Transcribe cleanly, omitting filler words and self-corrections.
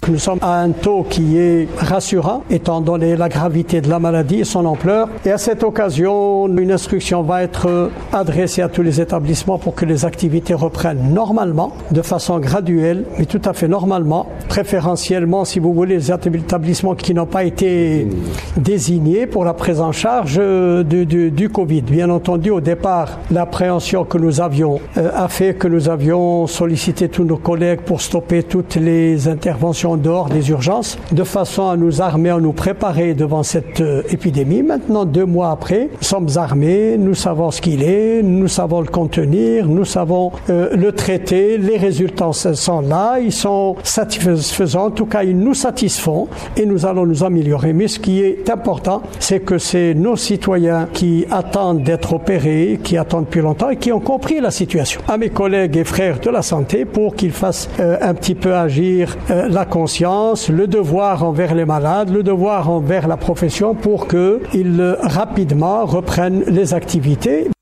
Nous sommes à un taux qui est rassurant, étant donné la gravité de la maladie et son ampleur. Et à cette occasion, une instruction va être adressée à tous les établissements pour que les activités reprennent normalement, de façon graduelle, mais tout à fait normalement, préférentiellement, si vous voulez, les établissements qui n'ont pas été désignés pour la prise en charge du Covid. Bien entendu, au départ, l'appréhension que nous avions a fait que nous avions sollicité tous nos collègues pour stopper toutes les interventions en dehors des urgences, de façon à nous armer, à nous préparer devant cette épidémie. Maintenant, 2 mois après, nous sommes armés, nous savons ce qu'il est, nous savons le contenir, nous savons le traiter, les résultats sont là, ils sont satisfaisants, en tout cas ils nous satisfont et nous allons nous améliorer. Mais ce qui est important, c'est que c'est nos citoyens qui attendent d'être opérés, qui attendent depuis longtemps et qui ont compris la situation. À mes collègues et frères de la santé, pour qu'ils fassent un petit peu agir la conscience, le devoir envers les malades, le devoir envers la profession pour qu'ils rapidement reprennent les activités.